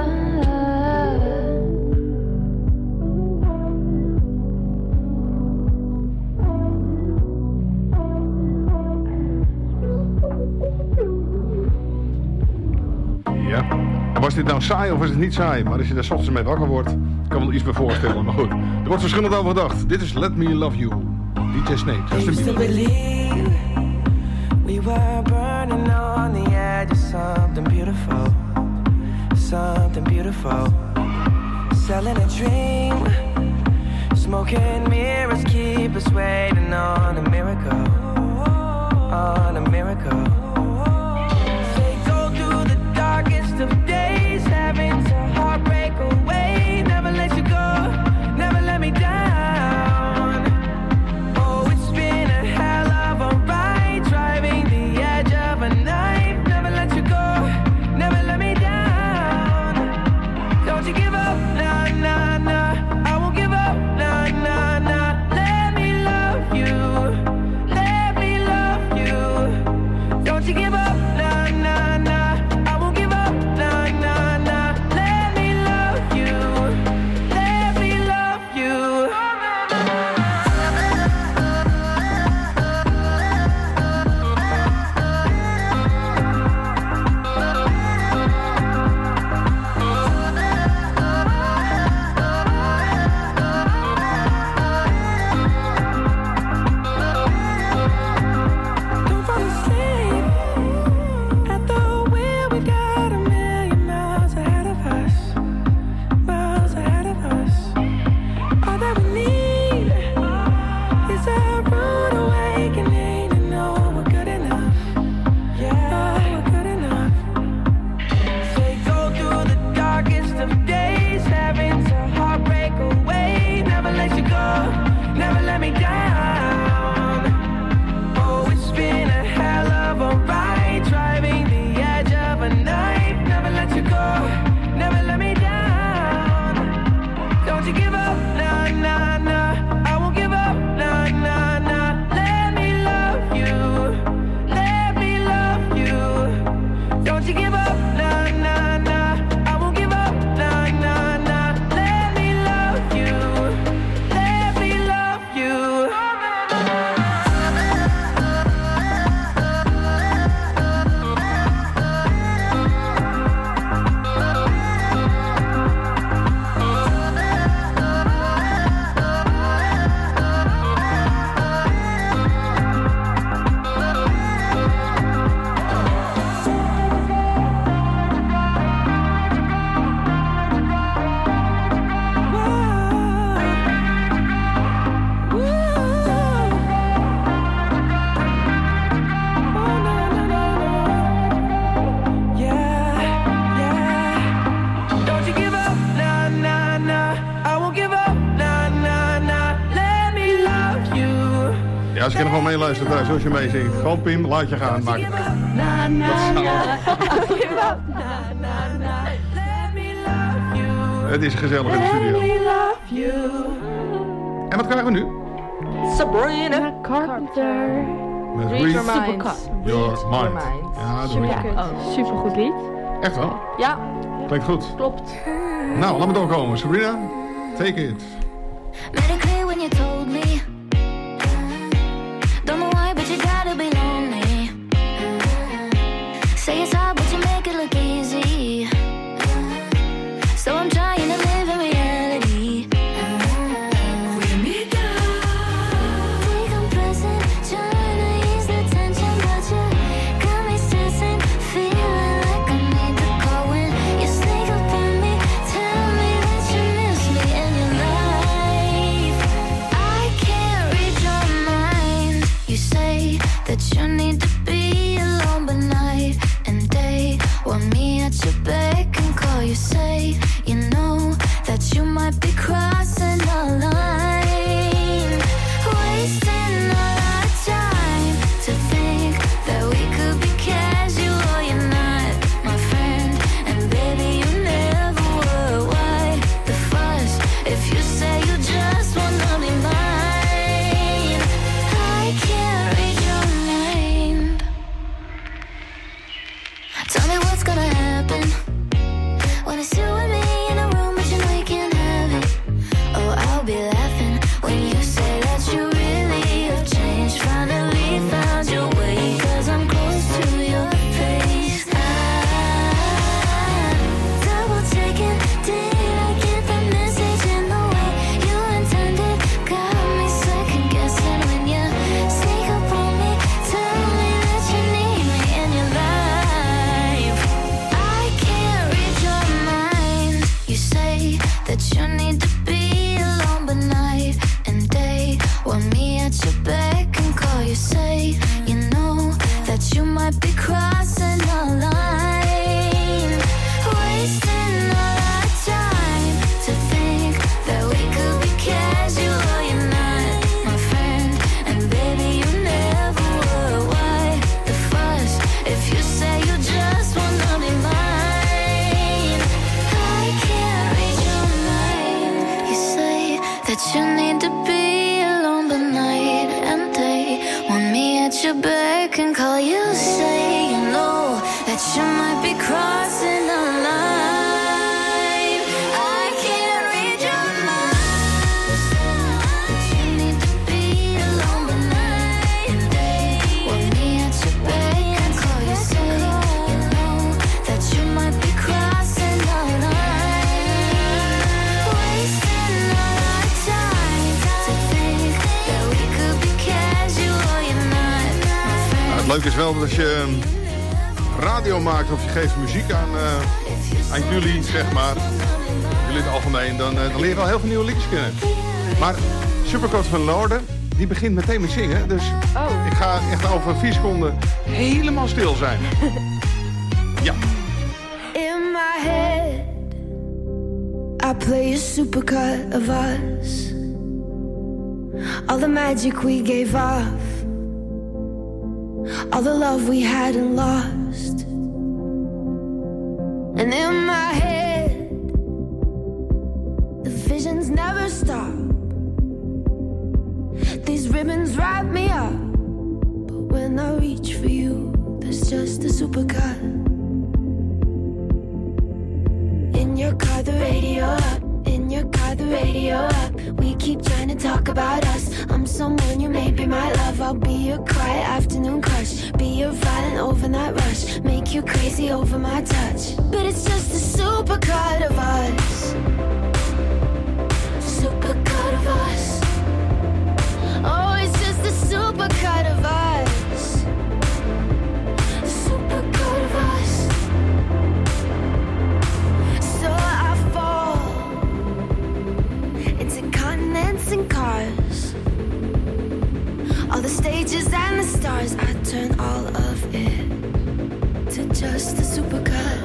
Ja. En was dit nou saai of is het niet saai? Maar als je daar 's ochtends mee wakker wordt, kan me er iets bij voorstellen. Maar goed, er wordt verschillend over gedacht. Dit is Let Me Love You, D J Snake. I used to believe we were burning on the edge of something beautiful, something beautiful. Selling a dream, smoking mirrors keep us waiting on a miracle, on a miracle. They go through the darkest of days, having to heartbreak away. Never let you go, never let me down. Oh, it's been a hell of a ride, driving the edge of a knife. Never let you go, never let me down. Don't you give up, nah, nah, nah. I won't give up, nah, nah, nah. Let me love you, let give up, nah, nah, nah. I won't give up, nah, nah, nah. Let me love you, let me love you. Don't you give up, nah, nah, nah. I won't give up, nah, nah, nah. Let me love you, let me love you. Don't you give up, nah, nah, nah. I won't give up, nah, nah, nah. Let me love you. Ja, als je nog wel meeluistert thuis, als je meezingt. Gewoon Pim, laat je gaan. Maak het. Na, na, na. Het is gezellig in de studio. En wat krijgen we nu? Sabrina Carpenter. Met Read Read Your Mind. Your Mind. Ja, dat doe ik. Oh, supergoed lied. Echt wel? Ja, Klinkt goed. klopt. Nou, laat me doorkomen. Sabrina, take it. Made it clear when you told me. Don't know why, but you gotta be lonely. Say it's hard, but you make it look easy. So I'm trying to live in reality. Think I'm present, trying to ease the tension, but you got me stressing, feeling like I need to call when you sneak up on me. Tell me that you miss me in your life. I can't read your mind. You say that you need to be alone, but night and day want me at your beck and call. You say you know that you might be crossing the line, wasting all our time to think that we could be casual. You're not my friend, and baby you never were. Why the fuss if you say you just wanna be mine? I can't read your mind. Tell me what's gonna happen when it's you and me in a room, but you know you can't have it. Oh, I'll be laughing when you say that you really have changed. Finally found your way, cause I'm close to your face. I'm double checking, did I get the message in the way you intended? Got me second guessing when you sneak up on me. Tell me that you need me in your life. I can't read your mind. You say that you need to be alone, but night and day want me at your beck and call. You say you know that you might be crossing the line, wasting all our time to think that we could be casual. You're not my friend, and baby you never were. Why the fuss if you say you just wanna be mine? I can't read your mind. You say that you need to be alone, but night and day want me at your beck and call. You say you know that you might be crossing the line. I can't read your mind. You say that you need to be alone, but night and day want me at your beck and call. You say you know that you might be crossing the line, wasting all our time to think that we could be casual. You're not my friend. Nou, het leuke is wel dat als je um, radio maakt of je geeft muziek aan, uh, aan jullie, zeg maar, jullie in het algemeen, dan, uh, dan leer je wel heel veel nieuwe liedjes kennen. Maar Supercut van Lorde, die begint meteen met zingen, dus Oh. ik ga echt over vier seconden helemaal stil zijn. Ja. In my head, I play a supercut of us. All the magic we gave off, all the love we had and lost. And in my head, the visions chains never stop. These ribbons wrap me up, but when I reach for you, there's just a supercut. In your car, the radio up. In your car, the radio up. We keep trying to talk about us. I'm someone you may be my love. I'll be your quiet afternoon crush. Be your violent overnight rush. Make you crazy over my touch. But it's just a supercut of us. Supercut of us. Oh, it's just a supercut of us. Supercut of us. So I fall into continents and cars. All the stages and the stars. I turn all of it to just a supercut.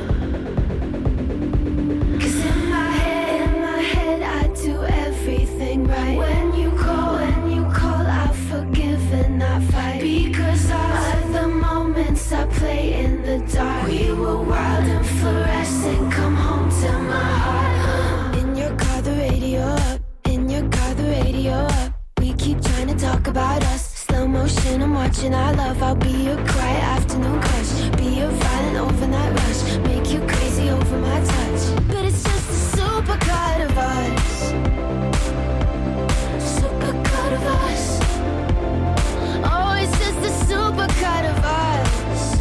Cause in my head, in my head I do everything right. When you call, when you call I forgive and I fight. Because all of the moments I play in the dark, we were wild and fluorescent. Come home to my heart. In your car, the radio up. In your car, the radio up. We keep trying to talk about us. Slow motion, I'm watching our love. I'll be your quiet afternoon crush. Be your violent overnight rush. Make you crazy over my touch. But it's just a supercut of us. Supercut of us. Oh, it's just a supercut of us.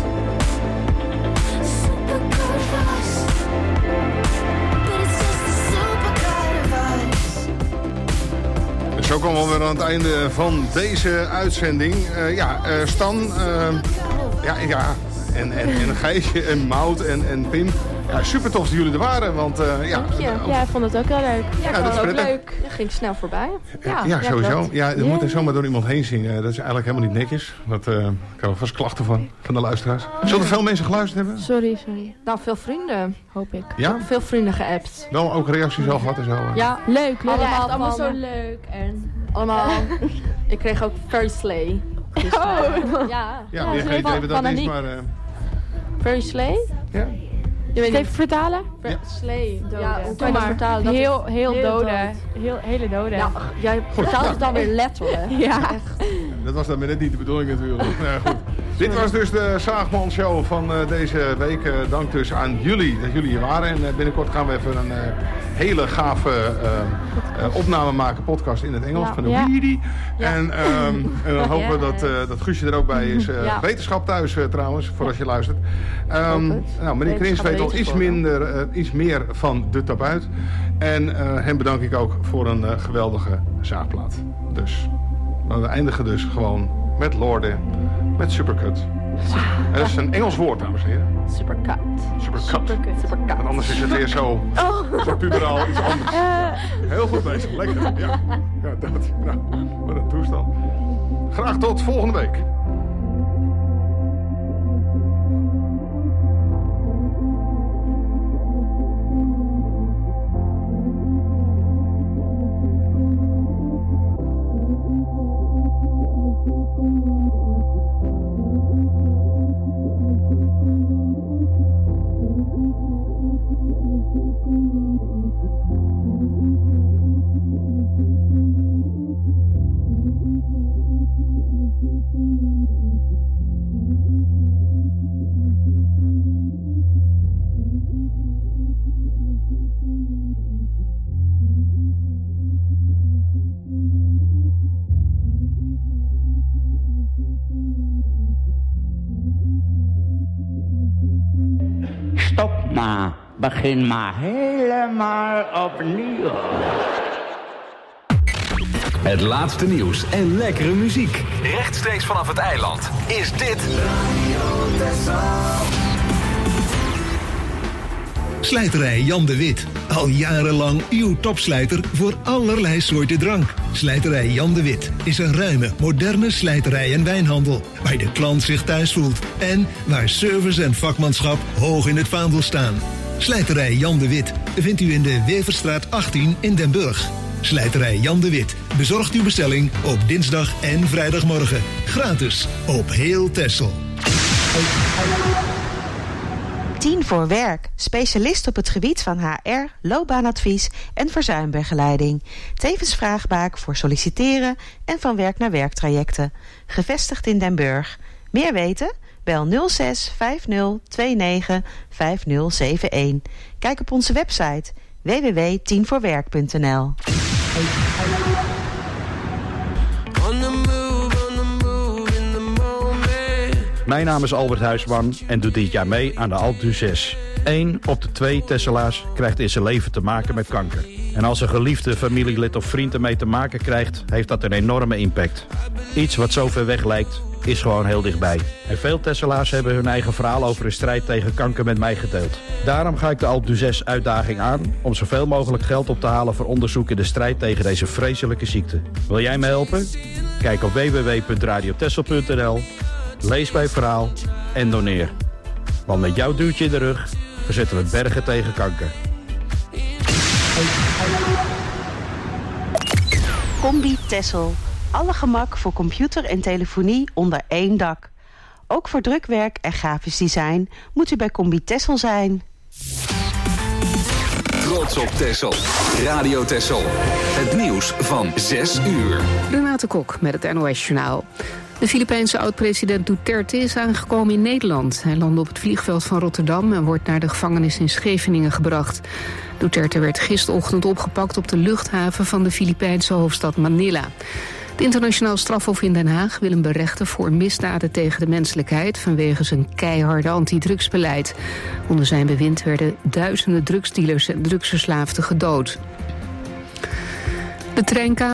Supercut of us. But it's just a supercut of us. Zo komen we weer aan het einde van deze uitzending. Uh, ja, uh, Stan, uh, ja, ja, en, en, en Gijsje en Maud en, en Pim. Ja, super tof dat jullie er waren, want uh, ja... Dank je. Ja, ik vond het ook heel leuk. Ja, ik ja, vond het ook prettig. leuk. Het ging snel voorbij. Ja, ja, ja sowieso. Ja, er moet er zomaar door iemand heen zingen. Dat is eigenlijk helemaal niet netjes. Dat uh, ik heb er vast klachten van, van de luisteraars. Zullen er veel mensen geluisterd hebben? Sorry, sorry. Nou, veel vrienden, hoop ik. Ja? Veel vrienden geappt. Wel ook reacties al gehad en zo? Ja, leuk. leuk. Allemaal, Ja, allemaal van- zo leuk. En Allemaal. Ik kreeg ook Very Slay. Oh. Ja. Ja, meer geen idee wat dat is, maar... Uh, Very Slay? Ja. Je weet Even niet. vertalen? Ver- Slay, doden. Ja, Hoe doe kan je dat maar. vertalen? Dat Heel, is- heel, doden. dood. Heel, hele doden. Ja, jij vertaalt het dan weer letterlijk. Ja. Dat was dan net niet de bedoeling natuurlijk. Nou, goed. Dit was dus de Zaagman Show van uh, deze week. Uh, dank dus aan jullie dat jullie hier waren. En uh, binnenkort gaan we even een uh, hele gave uh, uh, opname maken. Podcast in het Engels Ja. van de Ja. Weedy. Ja. En, um, en dan hopen we dat, uh, dat Guusje er ook bij is. Uh, Ja. Wetenschap thuis uh, trouwens, voor als je luistert. Um, nou, meneer Krins Wetenschap weet al bezig iets, worden. minder, uh, iets meer van de tabuit. En uh, hem bedank ik ook voor een uh, geweldige zaagplaat. Dus, maar we eindigen dus gewoon met Lorde, met Supercut. En dat is een Engels woord, dames en heren. Supercut. Supercut. Supercut. Supercut. Want anders is het weer zo, zo puberaal iets anders. Heel goed bezig, lekker. Ja, ja dat. Nou, wat een toestand. Graag tot volgende week. Stop maar. Begin maar helemaal opnieuw. Het laatste nieuws en lekkere muziek. Rechtstreeks vanaf het eiland is dit... Slijterij Jan de Wit. Al jarenlang uw topslijter voor allerlei soorten drank. Slijterij Jan de Wit is een ruime, moderne slijterij en wijnhandel. Waar de klant zich thuis voelt. En waar service en vakmanschap hoog in het vaandel staan. Slijterij Jan de Wit vindt u in de Weverstraat achttien in Den Burg. Slijterij Jan de Wit bezorgt uw bestelling op dinsdag en vrijdagmorgen. Gratis op heel Texel. tien voor Werk, specialist op het gebied van H R, loopbaanadvies en verzuimbegeleiding. Tevens vraagbaak voor solliciteren en van werk naar werktrajecten. Gevestigd in Den Burg. Meer weten? Bel nul zes vijf nul twee negen vijf nul zeven een. Kijk op onze website w w w punt tien voor werk punt n l. Mijn naam is Albert Huisman en doe dit jaar mee aan de Alpe d'Huez. Eén op de twee Tesselaars krijgt in zijn leven te maken met kanker. En als een geliefde familielid of vriend ermee te maken krijgt, heeft dat een enorme impact. Iets wat zo ver weg lijkt, is gewoon heel dichtbij. En veel Tesselaars hebben hun eigen verhaal over hun strijd tegen kanker met mij gedeeld. Daarom ga ik de Alpe d'Huez uitdaging aan om zoveel mogelijk geld op te halen voor onderzoek in de strijd tegen deze vreselijke ziekte. Wil jij me helpen? Kijk op w w w punt radio tessel punt n l, lees mijn verhaal en doneer. Want met jouw duwtje in de rug verzetten we bergen tegen kanker. Combi Tessel. Alle gemak voor computer en telefonie onder één dak. Ook voor drukwerk en grafisch design moet u bij Combi Tessel zijn. Trots op Tessel. Radio Tessel. Het nieuws van zes uur. Renate Kok met het N O S-journaal. De Filipijnse oud-president Duterte is aangekomen in Nederland. Hij landde op het vliegveld van Rotterdam en wordt naar de gevangenis in Scheveningen gebracht. Duterte werd gisterochtend opgepakt op de luchthaven van de Filipijnse hoofdstad Manila. Het internationaal strafhof in Den Haag wil hem berechten voor misdaden tegen de menselijkheid vanwege zijn keiharde antidrugsbeleid. Onder zijn bewind werden duizenden drugsdealers en drugsverslaafden gedood. De treinkamer